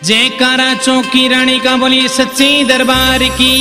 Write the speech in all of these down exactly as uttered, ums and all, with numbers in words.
जयकारा चौकी रानी का बोलिए सच्चे दरबार की।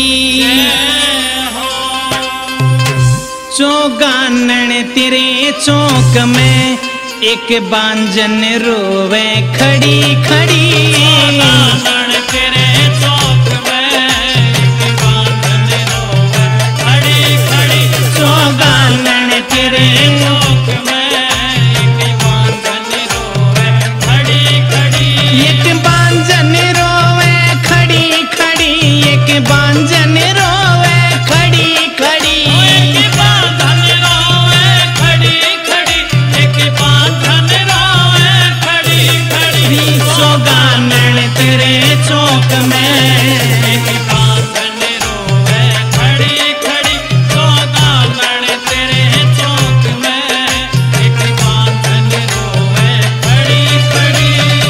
चौगानन तेरे चौक में एक बांजन रोवे खड़ी खड़ी। चौगानन तेरे चौक में एक बांजन रोवे खड़ी खड़ी। चौगानन तेरे चौक में एक बांजन रोवे खड़ी खड़ी। एक बांजन रोवे खड़ी खड़ी। एक बांजन रोवे खड़ी खड़ी। एक बांधन रोवे खड़ी खड़ी। एक बांधन रोवे खड़ी खड़ी। चौगानन तेरे चौक में एक बांधन रोवे खड़ी खड़ी। चौगानन तेरे चौक में एक बांधन रोवे खड़ी खड़ी।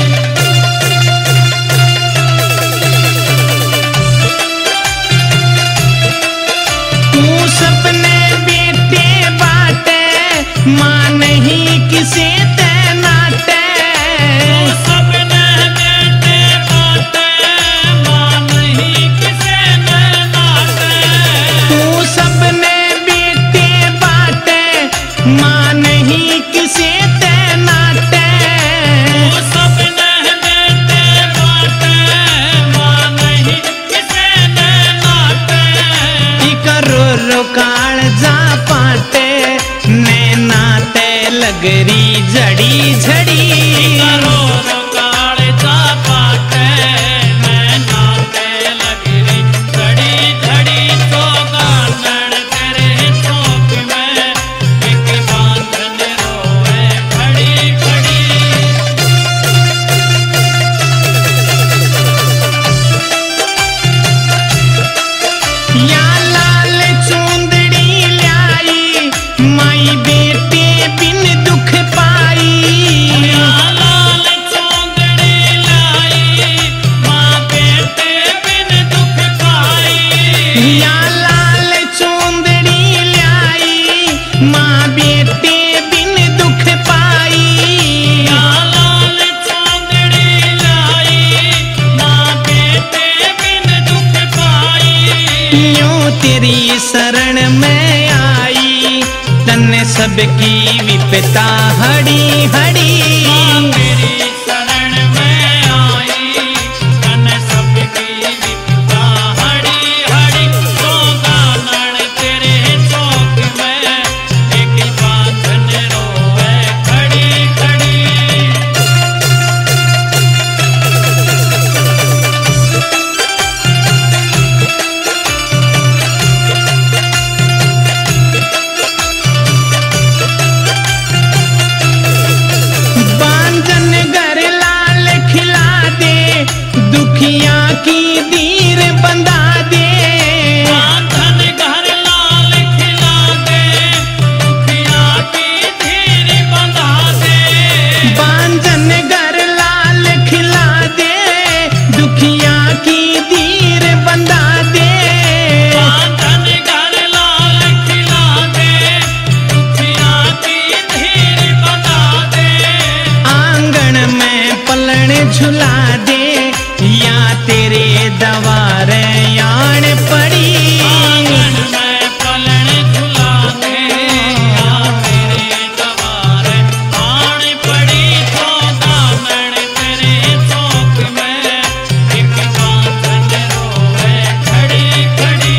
तू सपने बेटे बाटे मां नहीं किसे तैनाटे। सपने बेटे बाटे मां नहीं किसे में नाटे। तू सपने बेटे बाटे मां नहीं किसे तैनाटे। सपने बेटे बाटे मां नहीं किसे में नाटे। करो रो काल जा पाटे नैना ते लगरी झड़ी झड़ी। करो रो काले जा पाटे नैना ते लगरी झड़ी झड़ी। चौगानन तेरे चौक में एक बांधन रोवे खड़ी खड़ी। या लाल चूंदड़ी लाई माई बेटे बिन दुख पाई। लाल चौंदड़ी लाई मां बेटे बिन दुख पाई। या लाल चूंदड़ी लाई मां बेटे बिन दुख पाई। लाल चौंदड़ी लाई मां बेटे बिन दुख पाई। यूं तेरी शरण में आई तन्ने सबकी विपता हड़ी हड़ी। तेरी शरण में आई तन सबकी विपदा हड़ी हड़ी। चौगानन तेरे चौक में एक बांधन रोवे खड़ी खड़ी। बांजन घर लाल खिला दे दुखिया की दीर बंधा दे। बांधन घर लाल खिला दे दुखिया की धीर बंधा दे। बांजन घर लाल खिला दे दुखिया की दीर बंधा दे। बांधन घर लाल खिला दे दुखिया की धीर बंधा दे। आंगन में पलण झुला दे या तेरे दवार यान पड़ी। आंगन में पलण झुला दे या तेरे दवार आन पड़ी। चौगानन तेरे चौक में एक बांधन रोवे खड़ी खड़ी।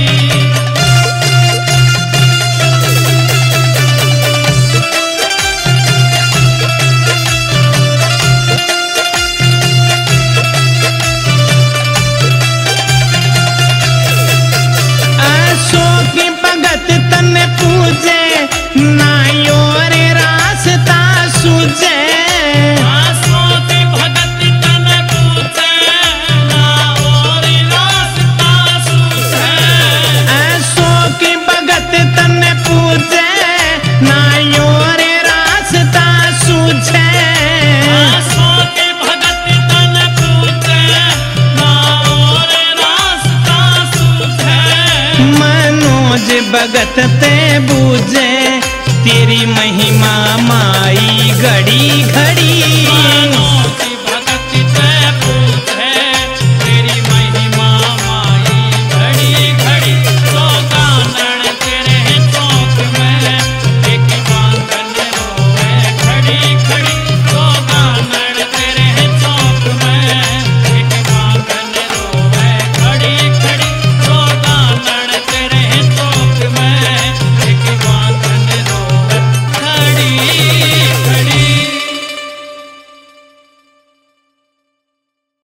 आसो की भगत तन पूजे नायो रे रास्ता सूझे। आसो की भगत तन पूछे ना और रास्ता सूझे। आसो की भगत तन पूजे नायो रे रास्ता सूझे। आसो की भगत तन पूछे ना और रास्ता सूझे। मनोज भगत ते बूझे तेरी महिमा माई घड़ी घड़ी। मानो